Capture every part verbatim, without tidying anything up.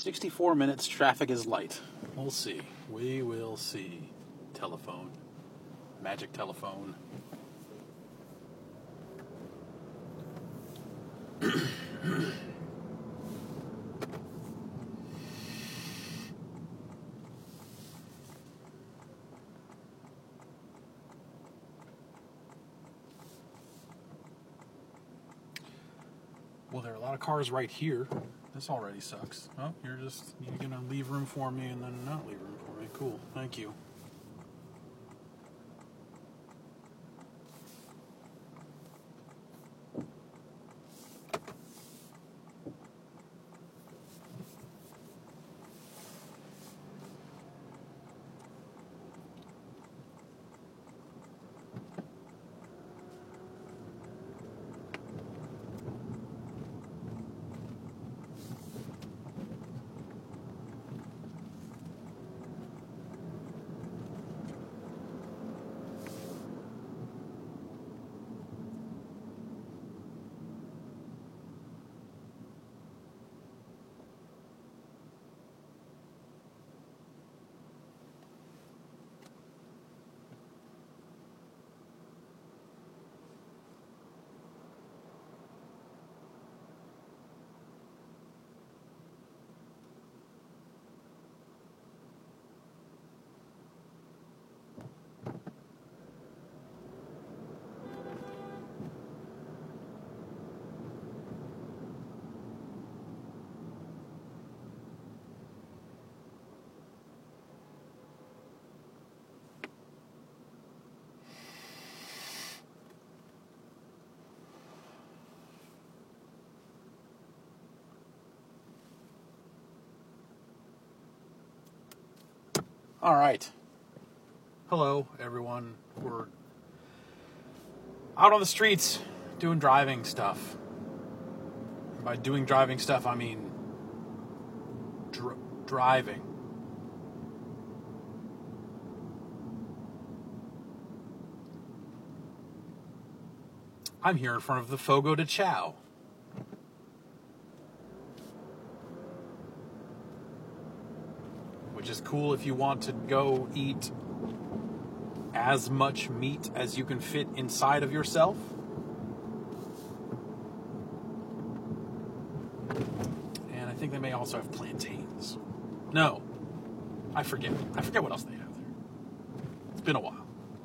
sixty-four minutes, traffic is light. We'll see. We will see. Telephone. Magic telephone. Well, there are a lot of cars right here. This already sucks. Oh, you're just, you're going to leave room for me and then not leave room for me. Cool. Thank you. All right. Hello, everyone. We're out on the streets doing driving stuff. And by doing driving stuff, I mean dr- driving. I'm here in front of the Fogo de Chao. Which is cool if you want to go eat as much meat as you can fit inside of yourself. And I think they may also have plantains. No, I forget. I forget what else they have there. It's been a while.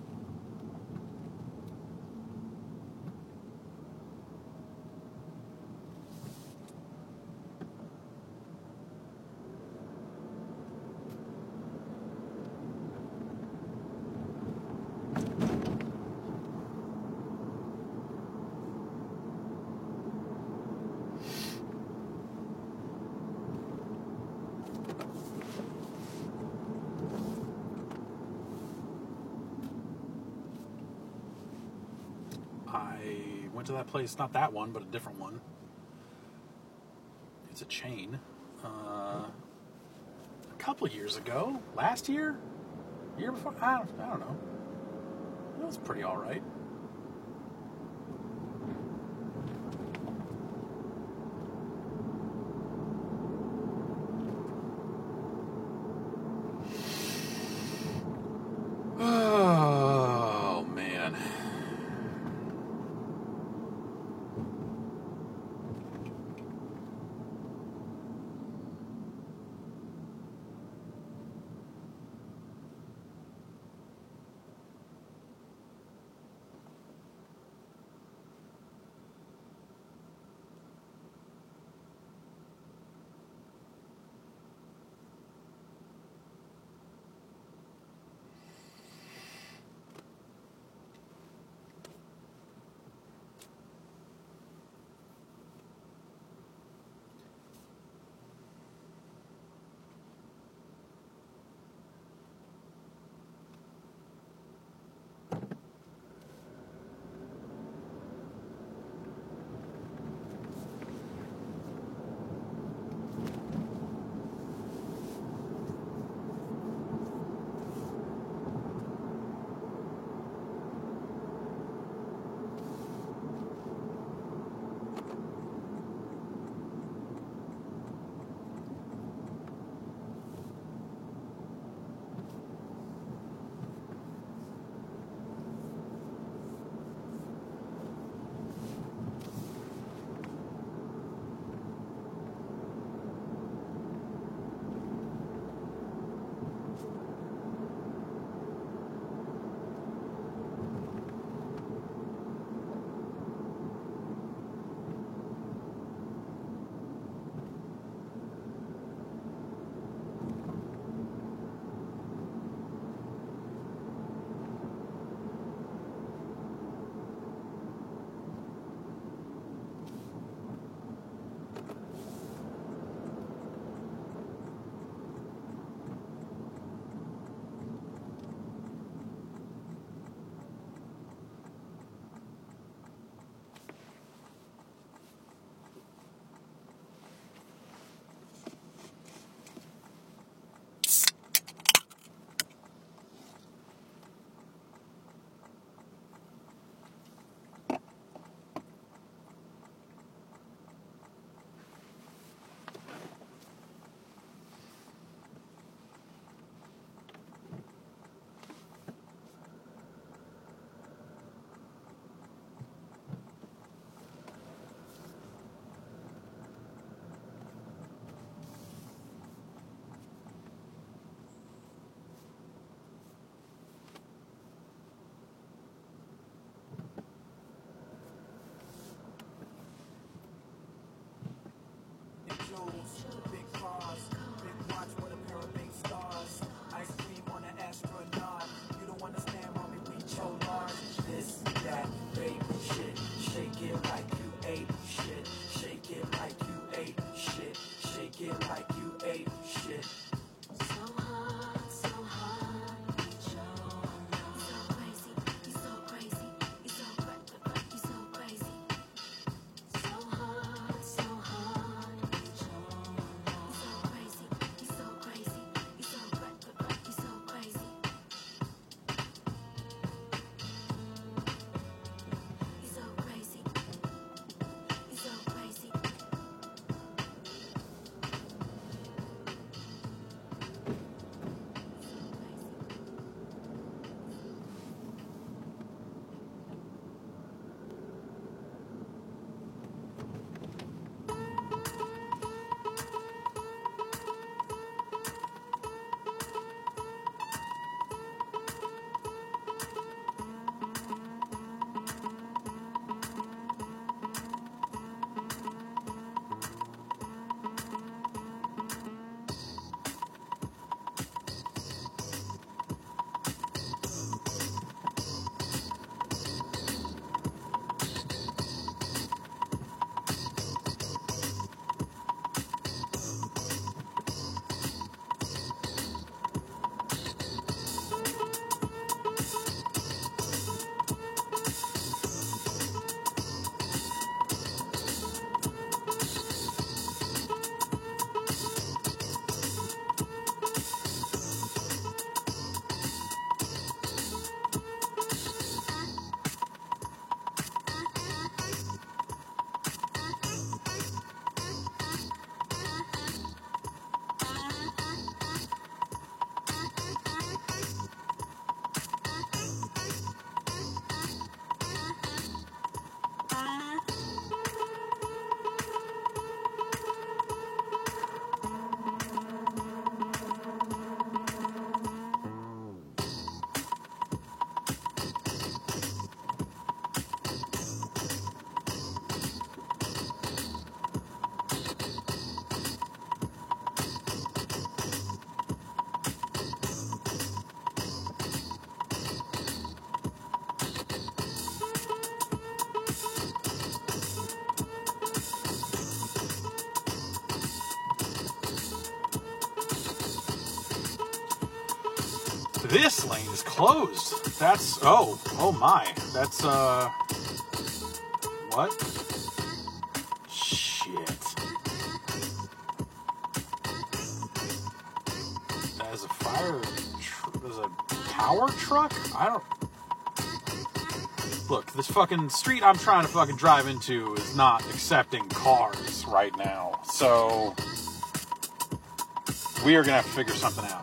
I went to that place, not that one, but a different one. It's a chain. Uh, a couple of years ago, last year, year before, I don't, I don't know. It was pretty all right. Oh, man. escape shit. This lane is closed. That's, oh, oh my. That's, uh, what? Shit. That is a fire, tr- there's a power truck? I don't, look, this fucking street I'm trying to fucking drive into is not accepting cars right now. So, we are gonna have to figure something out.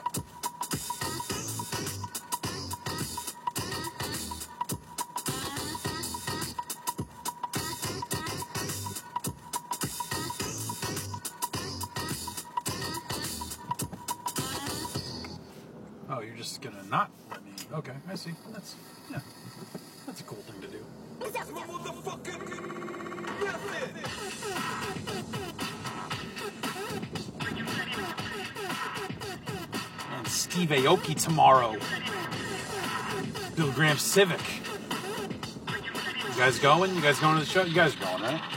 Oh, you're just gonna not let me. Okay, I see. That's, yeah, that's a cool thing to do. And Steve Aoki tomorrow. Bill Graham Civic. You guys going? You guys going to the show? You guys are going, right?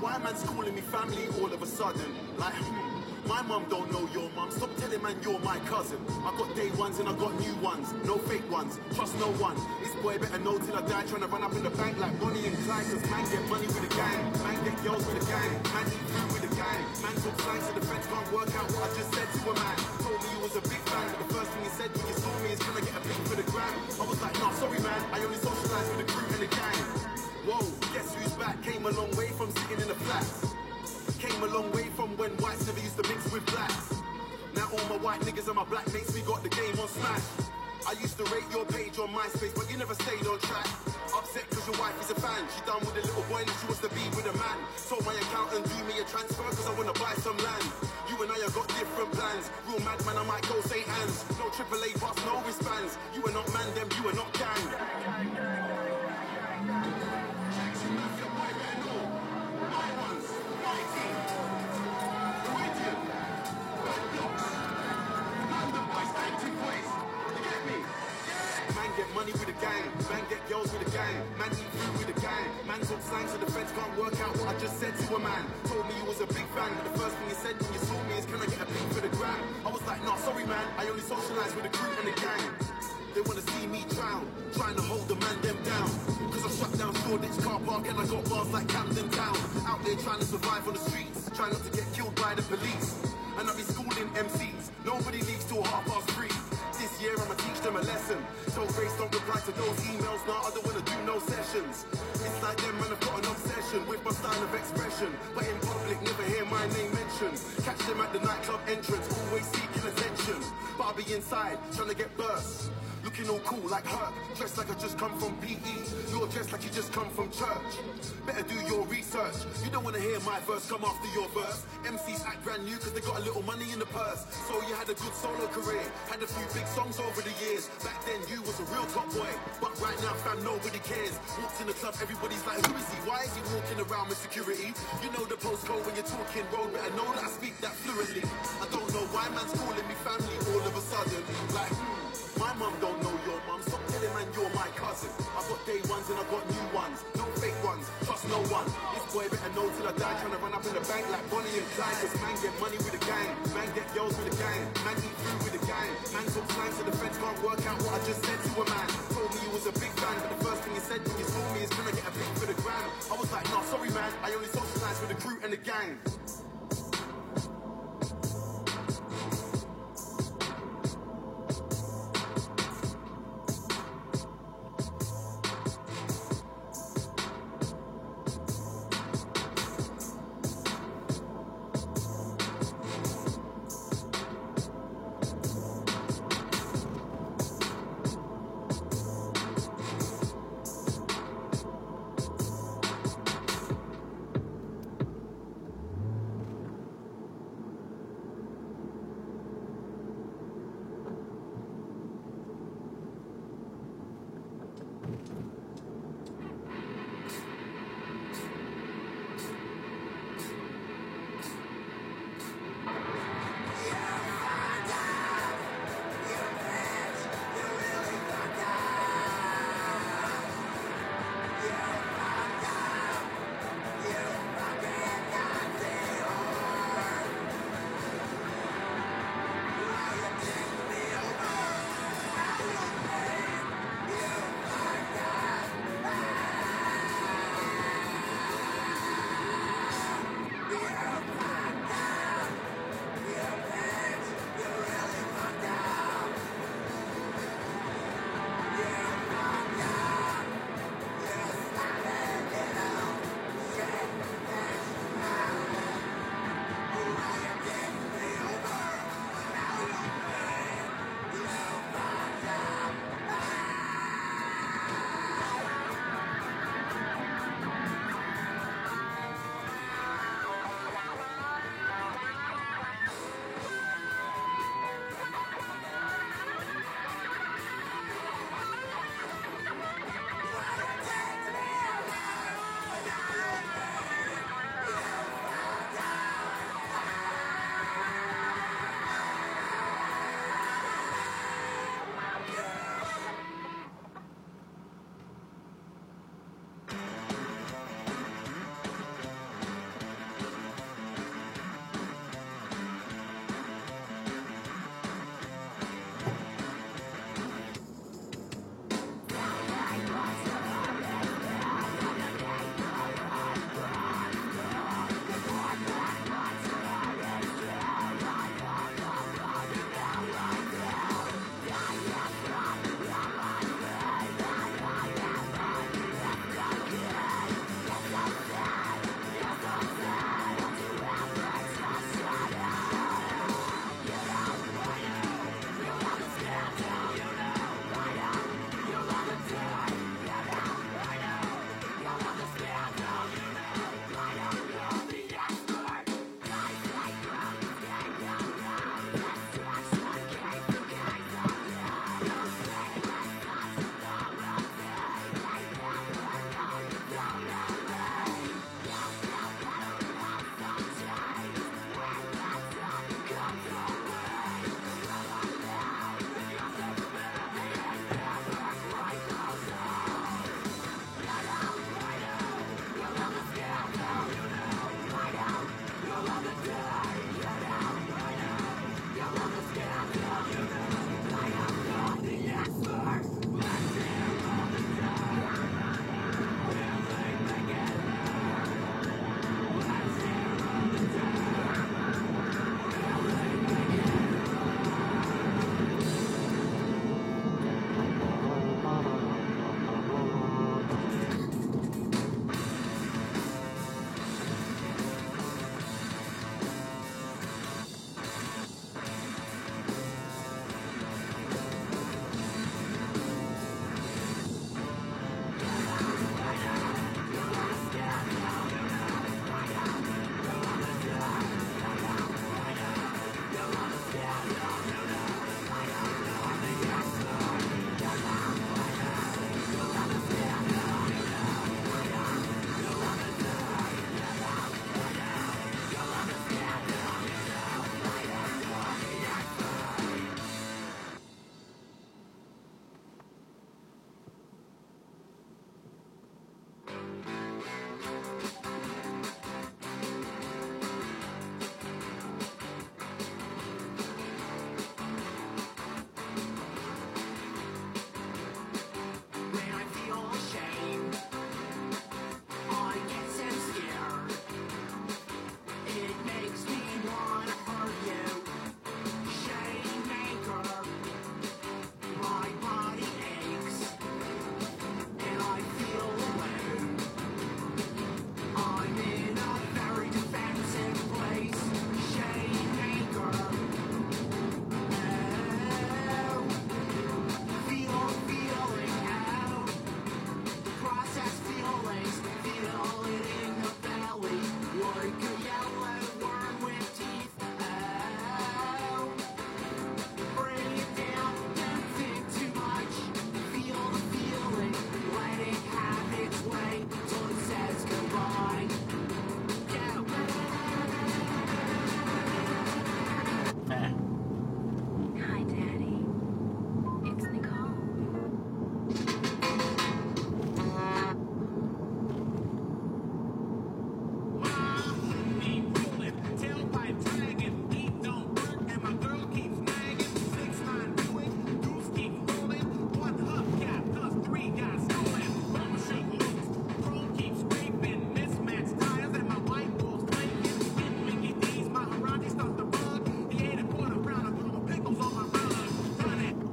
why man's calling me family all of a sudden. Like, hmm, my mum don't know your mum. Stop telling man you're my cousin. I got day ones and I got new ones. No fake ones, trust no one. This boy better know till I die, trying to run up in the bank like Bonnie and Clyde. Cause man get money with the gang, man get girls with the gang, man eat food with the gang. Man talk slang so the feds can't work out what I just said to a man. Told me you was a big fan, but the first thing he said when you saw me is, can I get a pic for the gram? I was like, nah, sorry man, I only socialise with the crew and the gang. Whoa, guess who's back? Came a long way from sitting in the flats. Came a long way from when whites never used to mix with blacks. Now all my white niggas and my black mates, we got the game on smash. I used to rate your page on MySpace, but you never stayed on track. Upset cause your wife is a fan. She done with a little boy and she wants to be with a man. Told my accountant do me a transfer cause I wanna buy some land. You and I have got different plans. Real madman, I might go Saint Anne's. No triple A bus, no wristbands. You are not man, them, you are not gang. Get money with the gang, man get girls with the gang, man eat food with the gang, man talk slang so the feds can't work out what I just said to a man. Told me you was a big fan, but the first thing he said when you saw me is, can I get a pic for the gram? I was like, nah, sorry man, I only socialise with the crew and the gang. They wanna see me drown, trying to hold the man them down. Cause I shut down Shoreditch car park and I got bars like Camden Town. Out there trying to survive on the streets, trying not to get killed by the police. And I be schooling M Cs, nobody leaves till half past three. This year I'ma teach them a lesson. Tell Grace don't reply to those emails, now I don't wanna do no sessions. It's like them man, I've got an obsession with my style of expression. But in public, never hear my name mentioned. Catch them at the nightclub entrance, always seeking attention. But I'll be inside, trying to get burst. Looking all cool like Herc, dressed like I just come from P E. You're dressed like you just come from church. Better do your research. You don't wanna hear my verse come after your verse. M Cs act brand new cause they got a little money in the purse. So you had a good solo career, had a few big songs over the years. Back then you was a real top boy, but right now fam nobody cares. Walks in the club, everybody's like, who is he? Why is he walking around with security? You know the postcode when you're talking road, better know that I speak that fluently. I don't know why man's calling me family all of a sudden. Like, my mum don't know your mum, stop telling man you're my cousin. I've got day ones and I've got new ones, no fake ones, trust no one. This boy better know till I die, trying to run up in the bank like Bonnie and Clyde. Cause man get money with the gang, man get girls with the gang, man eat food with the gang, man talk slang so the feds can't work out what I just said to a man. Told me you was a big fan, but the first thing he said when you saw me is, can I get a pic for the gram? I was like, nah, sorry man, I only socialise with the crew and the gang.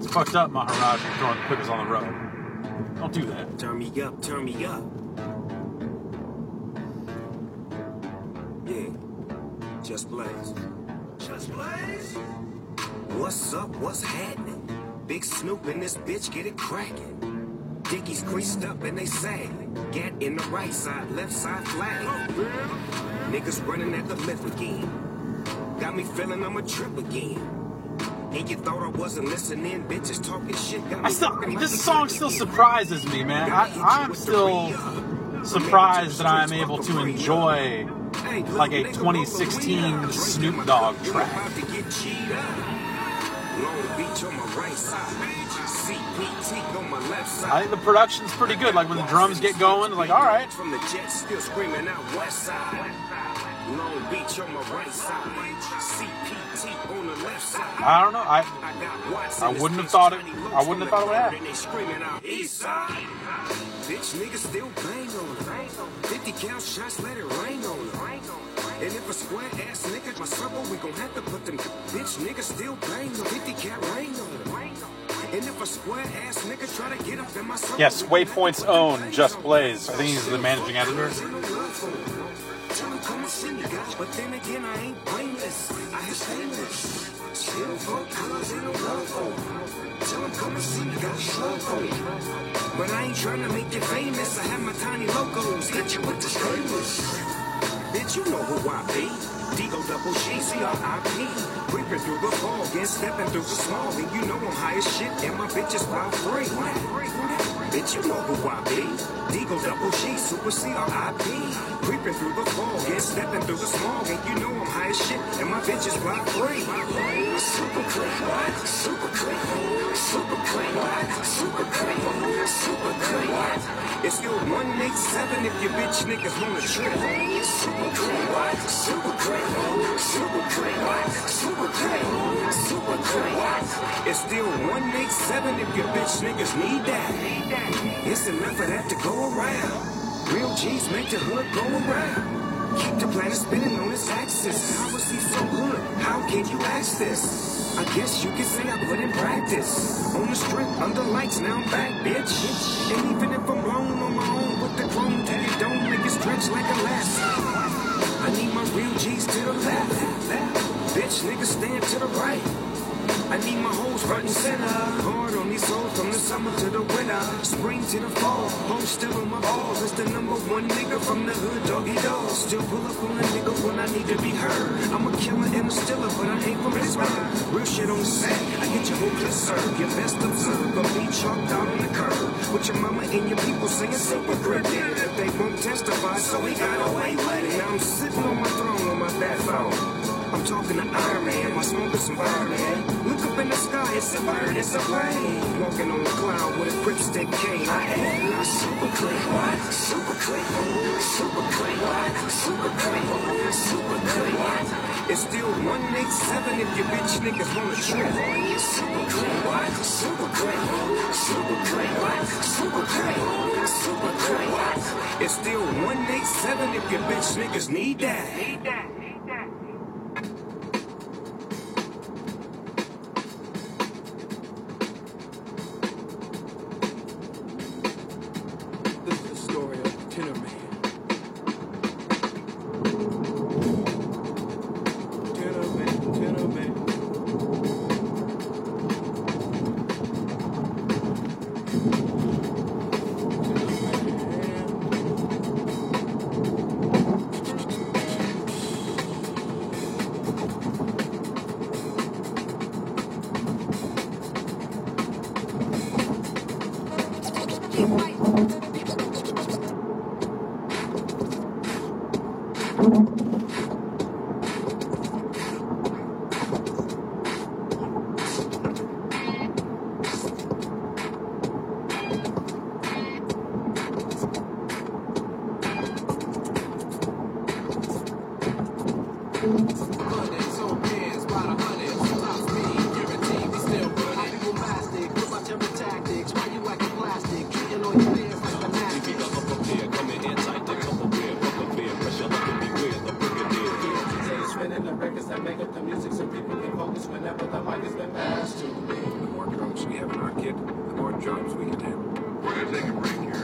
fucked up, Maharaj, for throwing the pickles on the road. Don't do that. Turn me up, turn me up. Yeah, Just Blaze. Just Blaze? What's up, what's happening? Big Snoop in this bitch, get it cracking. Dickies creased up and they sag. Gat in the right side, left side flag. Niggas running at the left again. Got me feeling I'm a trip again. And you thought I wasn't listening, bitches talking shit. Got me I still, talking this like song still surprises me, man. I, I'm still surprised that I'm able to enjoy like a twenty sixteen Snoop Dogg track. I think the production's pretty good. Like when the drums get going, it's like, all right. From the jet still screaming out west side. Long Beach on my right side. C P T on the left side. I don't know. I I wouldn't have thought it. I wouldn't have thought it would happen. They screaming out east side. Bitch niggas still bang on it. fifty cal shots, let it rain on it. And if a square ass nigga my circle, we gon' have to put them bitch niggas still bang on fifty cal rain on it. And if a square ass nigga try to get up in my circle. Yes, Waypoint's own Just Blaze. I think he's the managing editor. But then again, I ain't blameless. I have shameless. Chill for colors in a love hole. Tell them come and see me, got a shrug hole. But I ain't trying to make you famous. I have my tiny logos. Hit you with the stainless. Bitch, you know who I be. Digo double G, C R I P. Creeping through the fog and stepping through the smog. And you know I'm high as shit and my bitches wild free. Bitch, you know who I be. Digo double G, Super C R I P. Creeping through the fog and stepping through the smog. And you know I'm high as shit and my bitches wild free. Super clean, super clean, super clean, super clean, super clean. It's still one eight seven if your bitch niggas wanna trip. Super clean, super clean, super clean, super clean, super clean. It's still one eight seven if your bitch niggas need that. It's enough of that to go around. Real G's make the hood go around. Keep the planet spinning on its axis. How is he so good? How can you ask this? I guess you could say I put in practice. On the strip, under lights, now I'm back, bitch. And even if I'm blown on my own with the chrome till you don't make it stretch like elastic. I need my real G's to the left. Bitch, niggas stand to the right. I need my hoes front and center. Hard on these hoes from the summer to the winter. Spring to the fall. Home still on my balls. It's the number one nigga from the hood, doggy dog. Still pull up on a nigga when I need to be heard. I'm a killer and a stiller, but I ain't from Pittsburgh. Real shit on the set. I get your whole clip served. Your best observed. Gonna be chalked out on the curb. With your mama and your people singing super cryptic. If they won't testify, so he got away with it. Now I'm sitting on my throne on my bad phone. I'm talking to Iron Man, my smoke is some fire, man. Look up in the sky, it's a bird, it's a plane. Walking on the cloud with a grip stick cane. I am super clean, super clean, super clean, super clean, super clean. It's still one eight seven if your bitch niggas wanna trip. Super clean, super clean, super clean, super clean, super clean. It's still one eight seven if your bitch niggas need that. Need that. drums we have in our kit, the more jobs we can handle. We're gonna take a break here.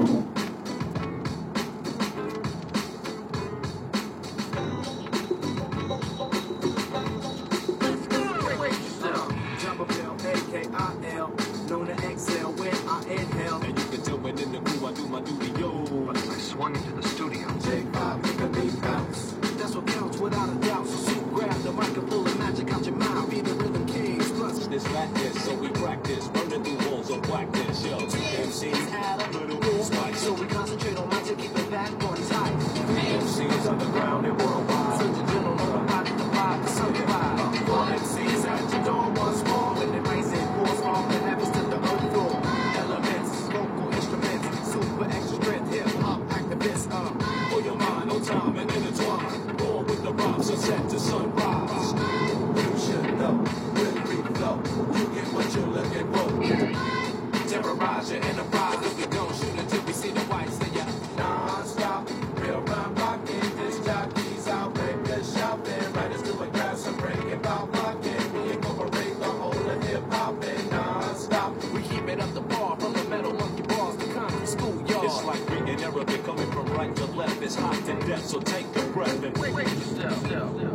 A K I L, known to exhale when I inhale. And you can tell when in the groove I do my duty, yo. But I swung into the studio. Take five, make a beat bounce. That's what counts without a doubt. So soon grab the mic and pull the magic out your mouth. Be the rhythm kings, plus This practice, so we practice, running through walls of blackness, yo. M Cs add a little more spice, so we concentrate on magic, keep it back on tight. M Cs underground and worldwide. Surgeon general, nobody to provide the certified. All M Cs at your door once more. When it rains, it pours off the heavens to the earth floor. Elements, vocal instruments, super extra strength, hip hop activists. Uh, For your mind, no time and intertwine. Born with the rhymes, sunset to sunrise. You should know, when we flow, you get what you're looking for. terrorize your enterprise. If we don't shoot until we see the whites, then ya non-stop. Real rhyme rocking, this jockeys out, breakers shopping. Writers doing grass and breaking pop locking. We incorporate the whole of hip-hop and non-stop. We keep it up the bar from the metal monkey bars to concrete schoolyard. It's like reading Arabic coming from right to left. It's hot to death, so take a breath and wait yourself.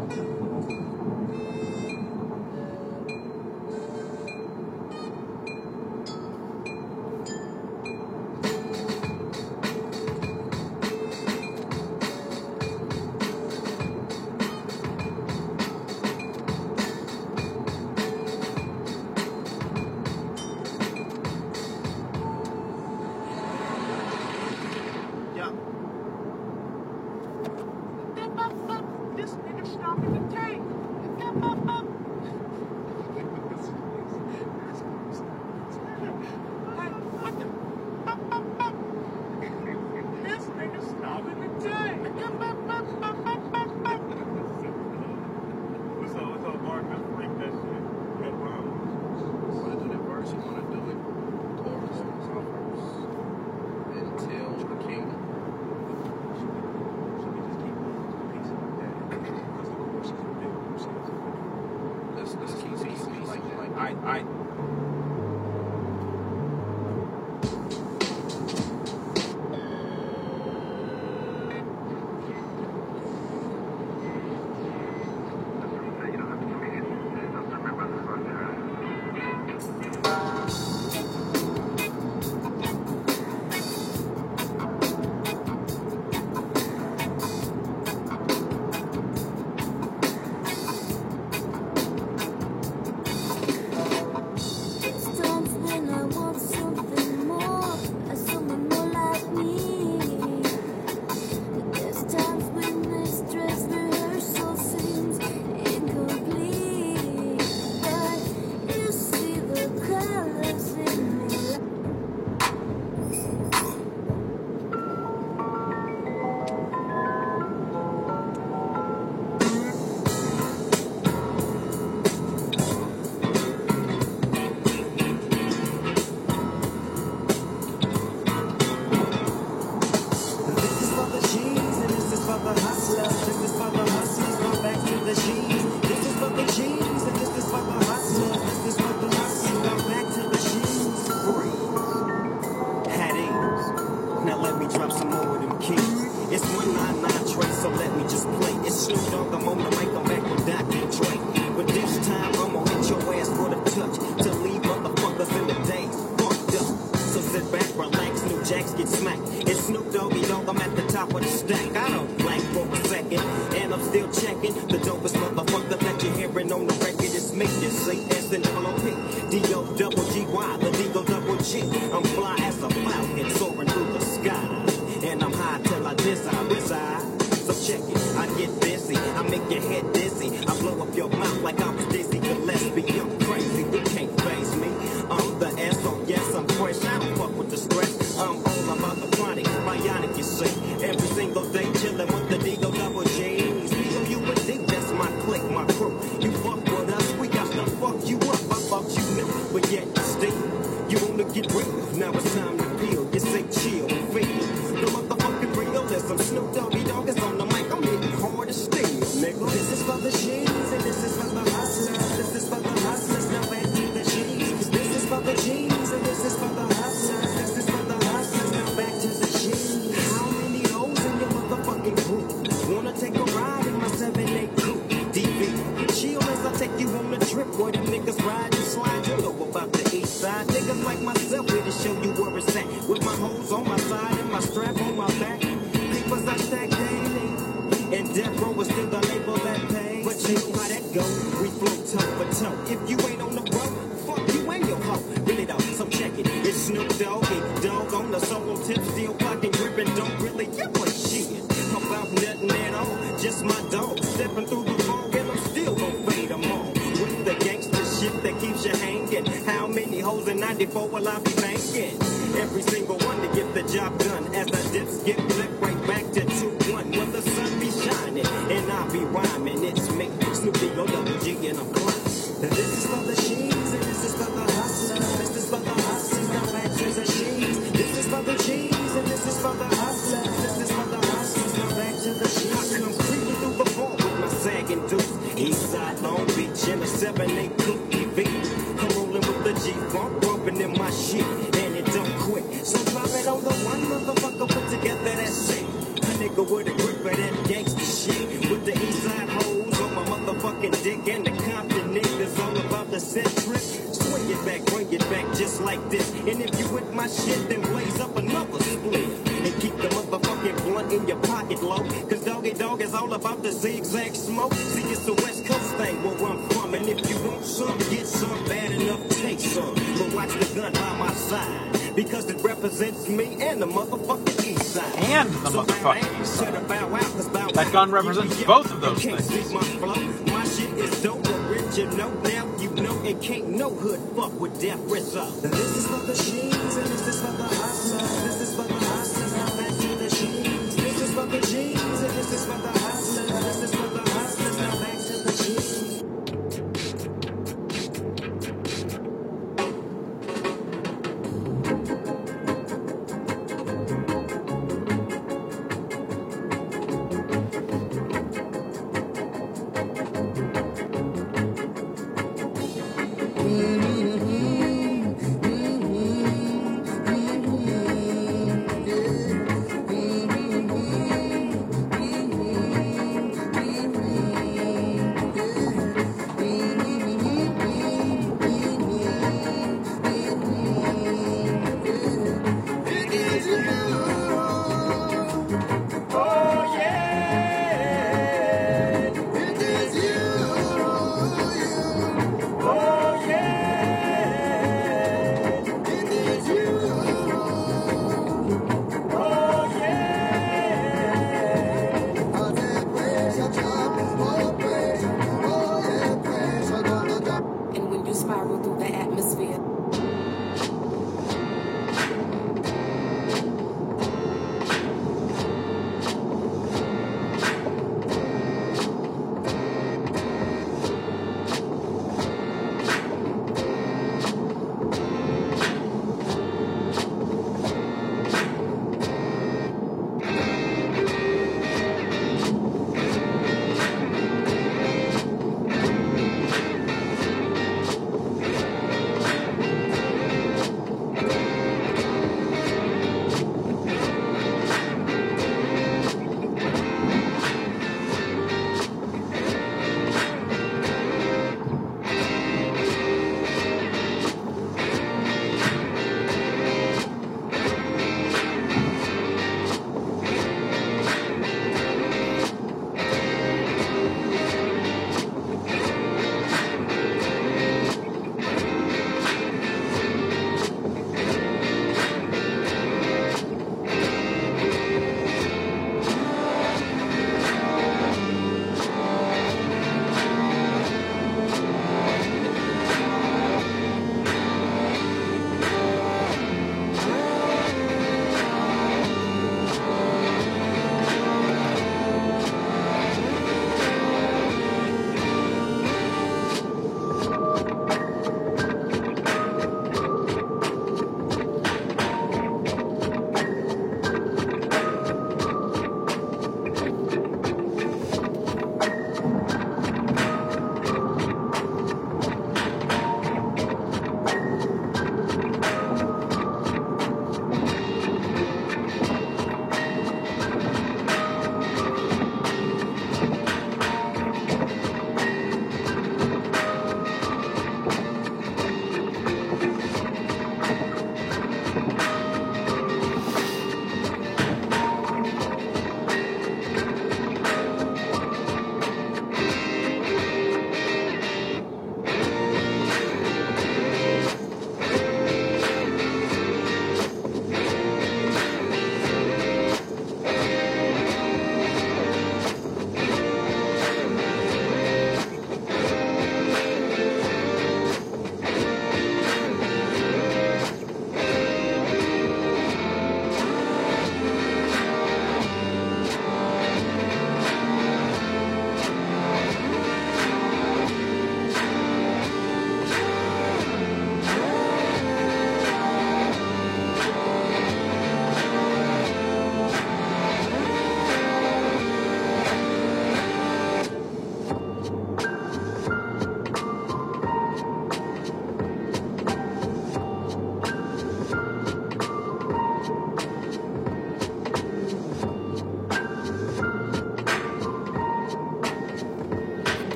This nigga stopping the tank. What the? This nigga stopping the tank. What's up? What's up, Mark? I freak that shit. Got wild. Want to do the verse? You want to do it? Chorus, until the kingdom. Should we just keep the piece like that? Because the chorus is big. Let's let's keep it like that. I, I. Times when I want something more, as someone more like me. There's times when this dress rehearsal seems incomplete, but you see the colors in me. This is for the G's and this is for the hustlers. This is for the hustlers. Go back to the G's. This is for the G's and this is for the hustlers. This is for the hustlers. Go back to the G's. Freeze. Had ease. Now let me drop some more of them keys. It's one nine nine trace, so let me just play. It's Snoop Dogg, I'm on the mic, I'm back with Doctor Dre. But this time I'm gonna hit your ass for the touch to leave motherfuckers in the days fucked up. So sit back, relax, New Jacks get smacked. It's Snoop Doggy Dogg, I'm at the top of the stack. I don't blank for a second, and I'm still checking. The dopest motherfucker that you're hearing on the record is me. You see, S and L O P, D O double G Y, the D O double G. I'm fly as a falcon soaring through the sky, and I'm high till I decide, reside. So check it, I get busy, I make your head dizzy, I blow up your mouth like I was Dizzy Gillespie. I'm crazy, you can't face me. I'm the S, oh yes, I'm fresh. I don't fuck with the stress. I'm all about the chronic, bionic, you see. Every single day chillin' with the D O double G's. B O U and D, that's my clique, my crew. You fuck with us, we got to fuck you up. I fuck you now, but yet still, you wanna get real. Now it's time to peel. You say chill, feel the motherfucking realism. Snoop Doggy Dogg is on the mic. I'm hitting hard as steel, nigga. This is for the G's and this is for the hustlers. This is for the hustlers. Now back to the G's. This is for trip where them niggas ride and slide. You know about the east side. Niggas like myself here to show you where it's at. With my hoes on my side and my strap on my back. Papers I stack daily. And death row is still the label that pays. But you know how that go. We flow toe for toe. If you ain't on the road, fuck you and your hoe. Really though, so check it. It's Snoop Doggy Dog on the solo tip, still fucking gripping. Don't really give a shit about nothing at all. Just my dog stepping through the fog, and I'm still gon' fade them all. With the gangster shit that keeps you hanging. How many hoes in ninety-four will I be banking? Every single one to get the job done. As the dips get flipped right back to two one. When the sun be shining and I be rhyming, it's me, Snoopy O double G, and I'm climbing. This is for the sheens and this is for the hustlers. This is for the hustlers, now back to the sheens. This is for the cheese and this is for the hustlers. This is for the hustlers, now back to the sheens. I come creeping through the ball with my sagging deuce. Eastside Long Beach in a seven eight coupe E V. I'm rolling with the G-Funk, bumping in my shit, and it don't quit. So drop it on the one motherfucker, put together that shit. A nigga with a grip of that gangsta shit. With the Eastside hoes on my motherfucking dick, and the Compton niggas all about the set trip. Swing it back, bring it back just like this. And if you with my shit, then blaze up another split. And keep the motherfucking blunt in your pocket low. Cause Doggy Dog is all about the zigzag smoke. See, it's a West Coast thing where I'm from. And if you want some, get some, bad enough, take some. But watch the gun by my side. Because it represents me and the motherfucking east side. And the So motherfucking east side. bow out, bow out, 'cause bow That out. gun represents Yeah, both of those you can't things. see my flow. My shit is dope, original. Now you know it can't no hood fuck with Death Rizzo. This is for the sheens and this is for the hustlers. This is for the hustlers, now back to the sheens. This is for the jeans and this is for the hustlers. This is for the hustlers, now back to the sheens. And when you spiral through the atmosphere.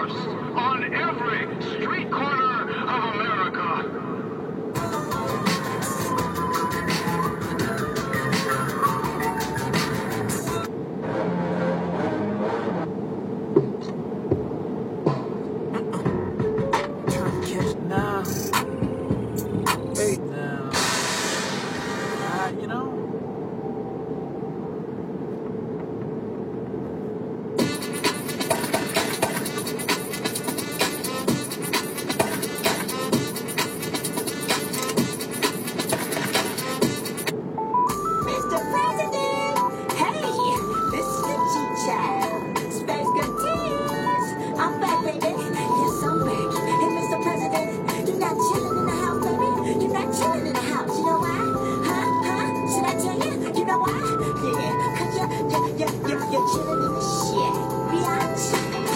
force on every street corner of America. Nah. Hey. No. Uh, you know. Mister President! Hey, this is the G-Child. Space Gun Tears. I'm back, baby. Yes, I'm back. Hey, Mister President, you're not chilling in the house, baby. You're not chilling in the house. You know why? Huh? Huh? Should I tell you? You know why? Yeah, cause you're, you're, you're, you're, you're chilling in the shit. Biatch.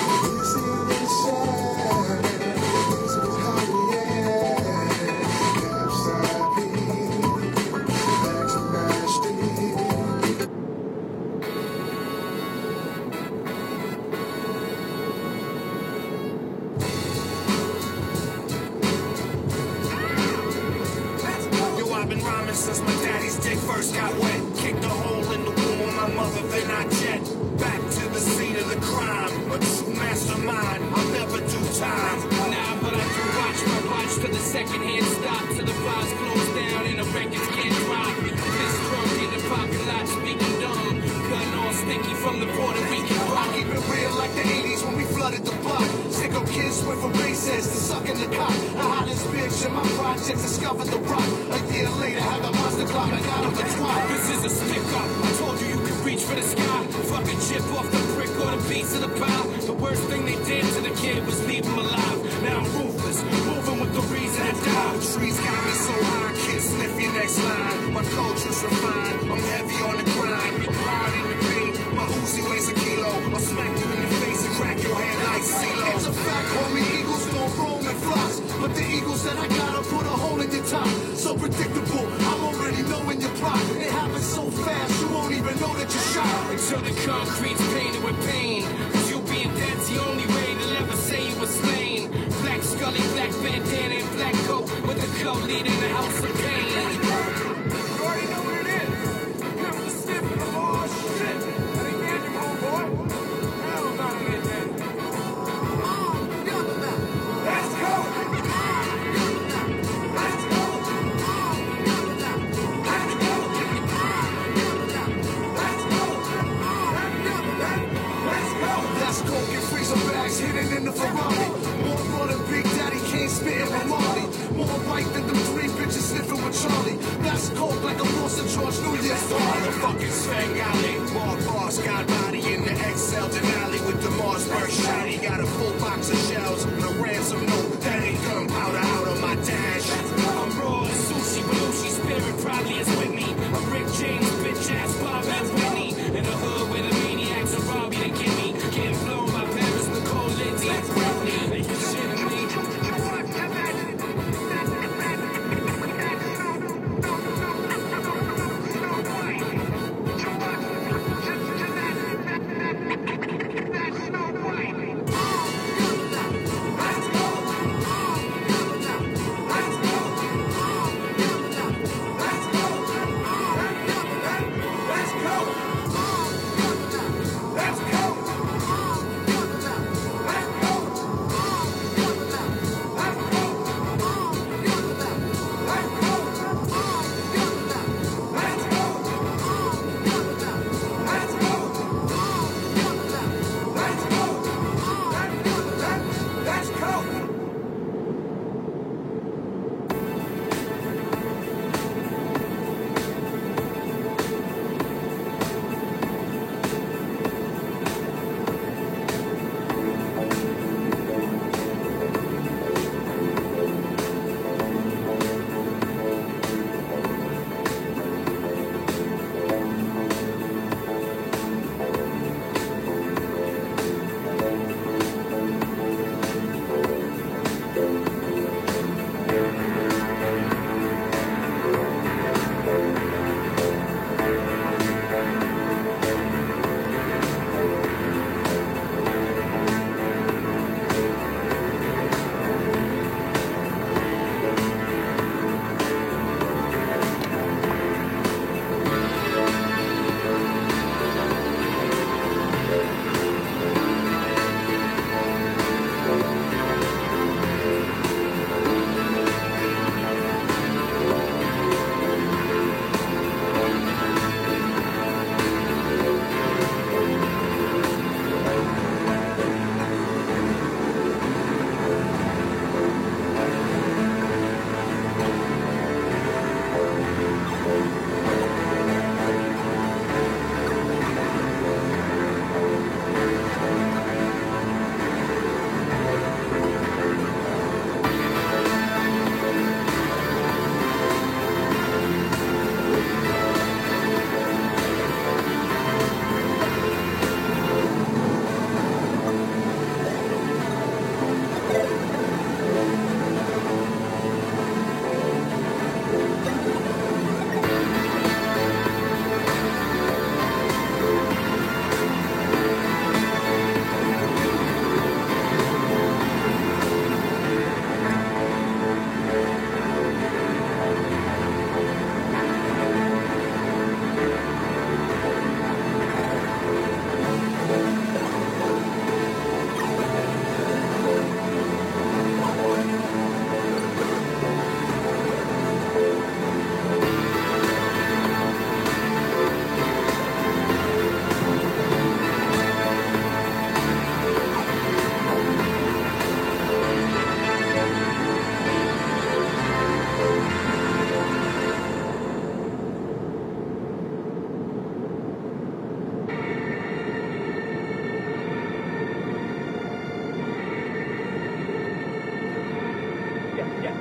Yo, I've been rhyming since my daddy's dick first got wet. Kicked a hole in the womb of my mother, then I jet back to the scene of the crime. A true mastermind, I'll never do time. Nah, but I do watch my watch till the second hand stop, till the bars close down and the records can't drop. This drunk in the parking lot speaking dumb, gun all sticky from the Puerto Rican I rock. keep it real like the eighties when we flooded the block. Sicko kids went from races to sucking the cock. The hottest bitch in my projects discovered the rock. A year later, had the monster clock and got him the twat. This is a stick up. I told you you could reach for the sky. Fucking chip off the brick or the piece of the pile. The worst thing they did to the kid was leave him alive. Now I'm ruthless, moving with the reason I died. Trees got me so high, kid, sniff your next line. My culture's refined, I'm heavy on the grind. I'm hard in the pain, my Uzi weighs a kilo. I'll smack you in the face and crack your head like CeeLo. It's a fact, homie, eagles don't roam in flocks. But the eagles that I gotta put a hole in your top. So predictable, I'm already knowing your plot. It happens so fast, you won't even know that you're shot. Until the concrete's painted with pain. Cause you being dead's the only way they'll ever say you were slain. Black Scully, black bandana, and black coat. With the cult leader in the house of pain. You already know what it is. Give him the sniff of the law, shit. That ain't random, homeboy. Hell, not an idiot. Let's go. Let's go. Let's go. Let's go. Let's go. That's coke and freezer bags hidden in the Ferrari. More raw than Big Daddy Kane spitting with Marty. More white than them three bitches sniffing with Charlie. That's coke like a lost in George New Year's Motherfucking Svengali. More boss got body in the X L Denali with the Marsburg shotty. Got a full box of shells and a ransom note. That ain't gunpowder out on my dash. I'm raw as sushi, Belushi spirit probably is with me. I'm Rick James, bitch ass Bob and Whitney. In the hood where the maniacs are robbing to get me. Getting blown by Paris, Nicole Lindsay, and Britney. You shitting me?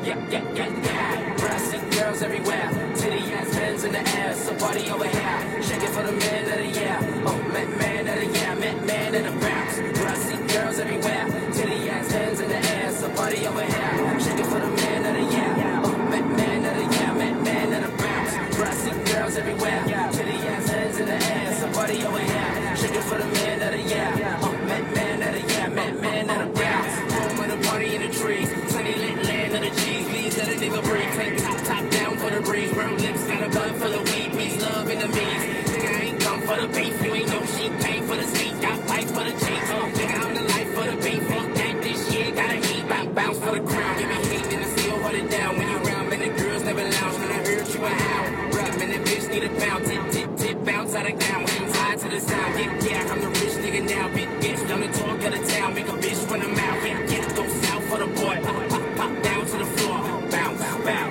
yeah, yeah, yeah, yeah. Brassy girls everywhere, titty ass hands in the air, somebody over here, shaking for the man of the year. Oh, man, man of the year, man, man of the bounce. Brassy girls everywhere, titty ass hands in the air, somebody over here, shaking for the man of the year. Oh, man, man of the year, man, man of the bounce. Brassy girls everywhere, titty ass hands in the air, somebody over here, shaking for the man of the year. Oh, man, man of the year, man, man of the bounce. Home of the party in the trees, sunny lit land of the G's. Please let a nigga breathe, take top, top down for the breeze. Brown lips got a bud full of weed, peace, love, and the means. Nigga, I ain't come for the beef, you ain't no sheep, came for the sneak, got pipe for the cheeks. Oh, nigga, I'm the life for the beef, ain't that this shit, gotta heat, bounce, bounce for the crown. Give me hate, and I still hold it down. When you round, man, the girls never lounge, when I heard you a howl. Rap, man, the bitch need a pound, tip, tip, tip, bounce out of gown. When tied to the sound, yeah, yeah, I'm the rich nigga now, big bitch, I'm the talk of the town, make a bitch run her mouth, yeah, yeah, go south for the boy, pop, pop, pop down to the floor, bounce, bounce,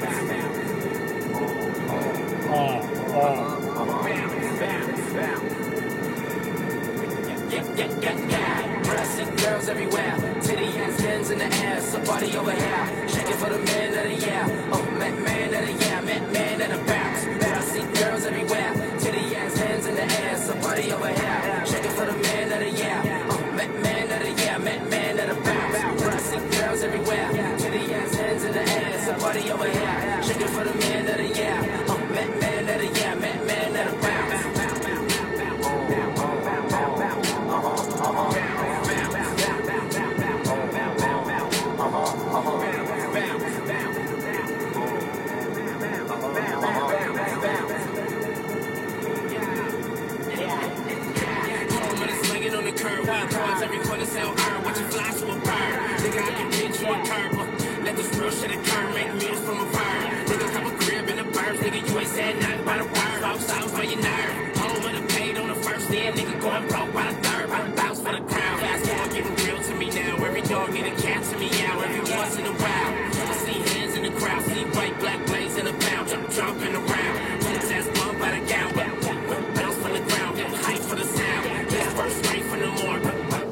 yeah, yeah, yeah, yeah. Brassy girls everywhere, titty ass hands in the air, somebody over here, shaking for the man of the year. Oh, man, man of the year, man, man of the bounce. Brassy girls everywhere, titty ass hands in the air, somebody over here, shaking for the man of the year. Oh, man, man of the year, man, man of the bounce. Brassy girls everywhere, titty ass hands in the air, somebody over here, shaking for the man of the year. Oh, man, man of the year, man, man of the bounce. Every corner sell earn, watch you fly to a bird. Nigga, I can pitch you a curve. Let this real shit occur, make meals from a bird. Nigga, come a crib in the birds, nigga, you ain't said nothing but a word. Bounce south for your nerve. Home of the paid on the first day, nigga, going broke by the third. By the bounce for the crown. Fast forward, getting real to me now. Every dog get a cat to me out, every once in a while. I see hands in the crowd, see white, black blades in a pound, jump, jumping around. His ass bump by the gown, bounce from the ground, get hype for the sound. Get first straight from the morning.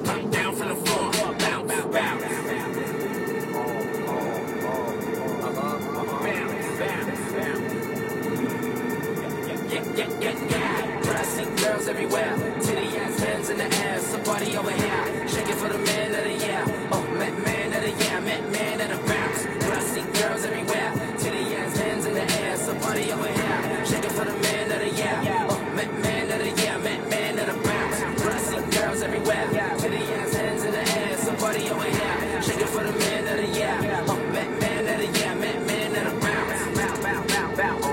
Girls everywhere, titty ass hands in the air, somebody over here, shaking for the man of the year. Oh, man, man of the year, man, man of the bounce. Brassy girls everywhere, titty ass hands in the air, somebody over here, shaking for the man of the year. Oh, man, man of the year, man, man of the bounce. Brassy girls everywhere, titty ass hands in the air, somebody over here, shaking for the man of the year. Oh, man, man of the year, man, man of the bounce. Bounce, bounce, bounce, bounce.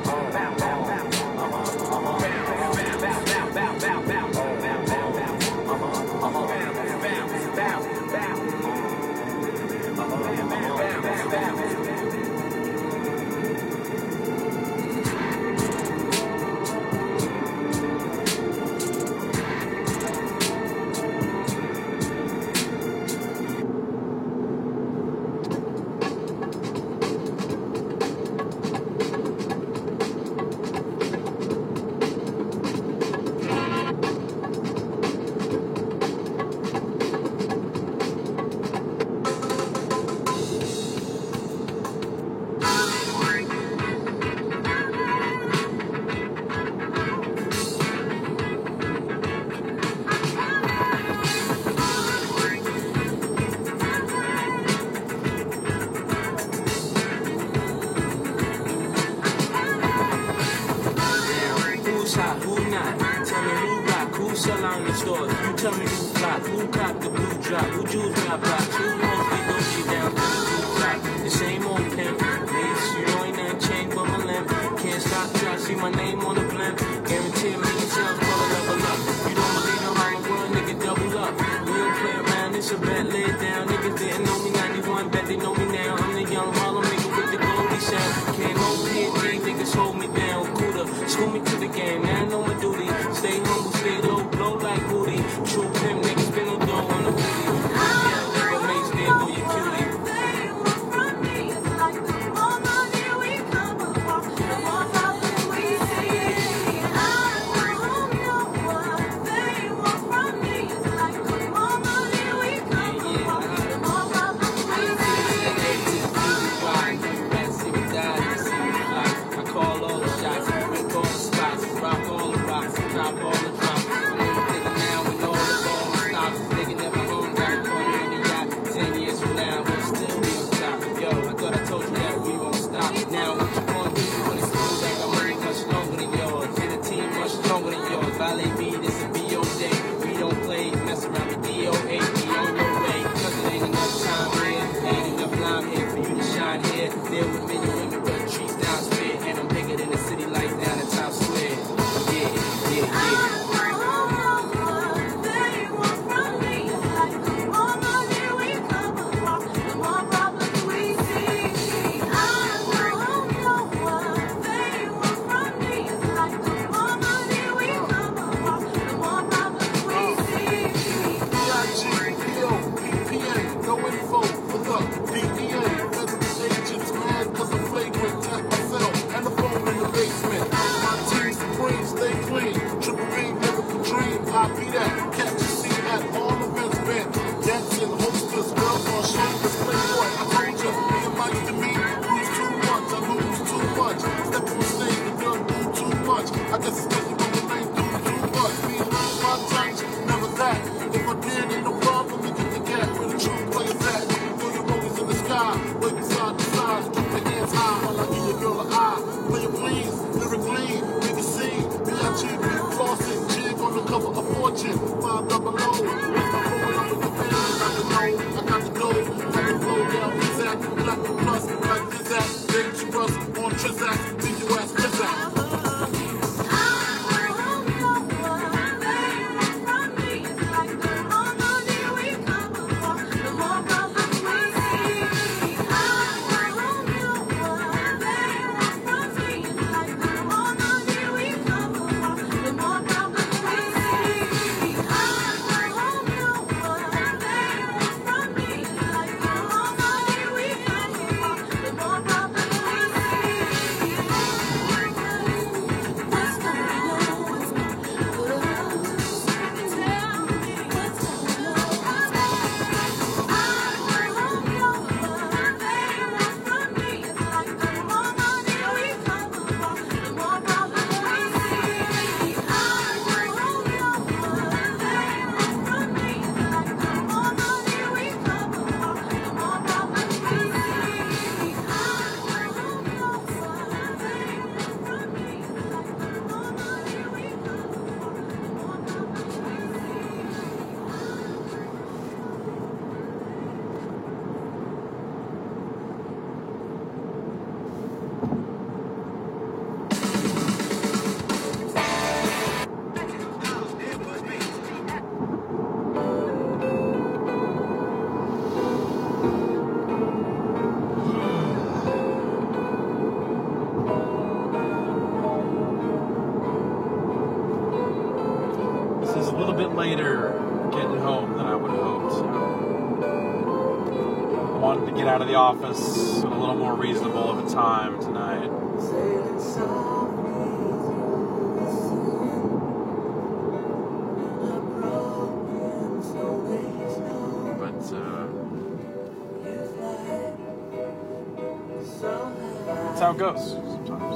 Tell me who fly, who cop the blue drop, who jewels got blocks, who knows they don't shit down to the two top. The same old pimp, ladies, you know ain't nothing changed but my limp. Can't stop till I see my name on the blimp. Guarantee me sales gonna level up. You don't believe in Harlem World, nigga, double up. We don't play around, it's a bet, lay it down. Niggas didn't know me ninety-one, bet they know me now. I'm the young Harlem nigga with the Goldie sound. Can't no P and G, niggas hold me down. Cooler, school me to the game, now I know my duty. Stay humble, stay low, blow like booty. True pimp, niggas been on dough on the booty. Yeah, never makes later getting home than I would have hoped. So I wanted to get out of the office at a little more reasonable of a time tonight. But, uh, that's how it goes sometimes.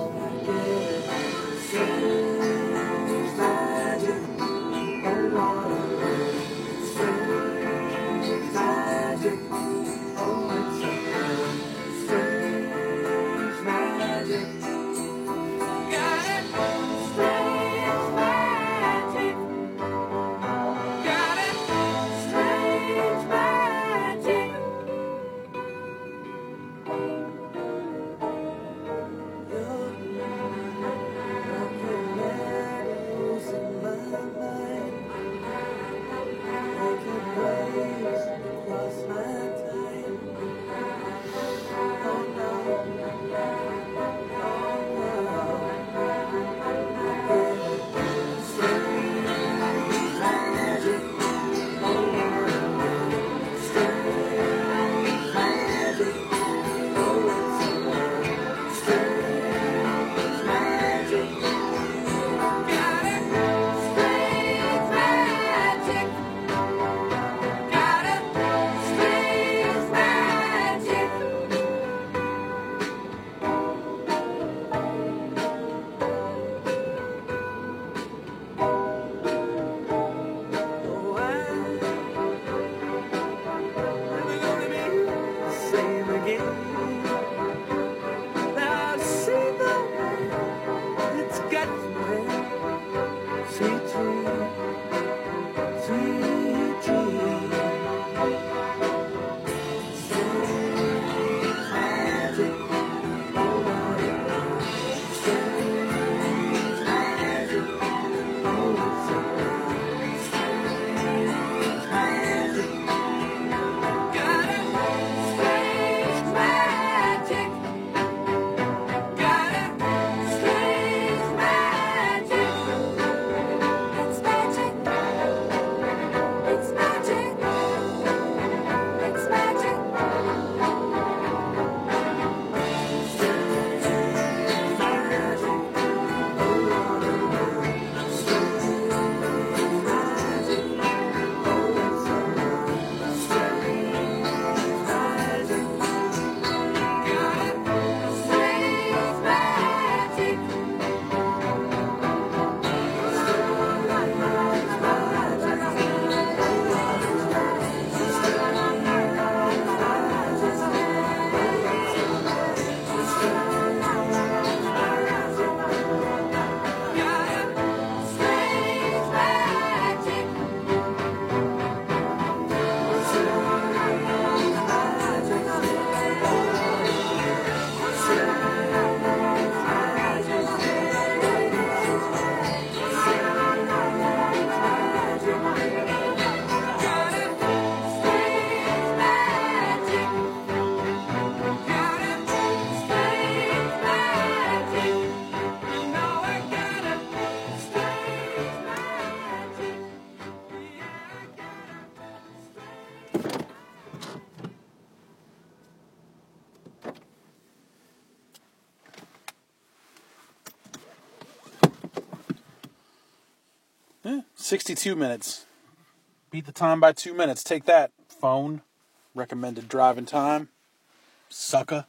sixty-two minutes. Beat the time by two minutes. Take that, phone. Recommended driving time. Sucker.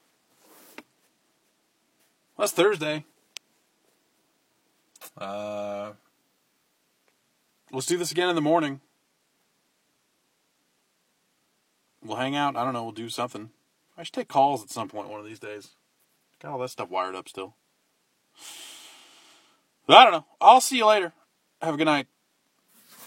Well, that's Thursday. Uh, let's do this again in the morning. We'll hang out. I don't know. We'll do something. I should take calls at some point one of these days. Got all that stuff wired up still. But I don't know. I'll see you later. Have a good night.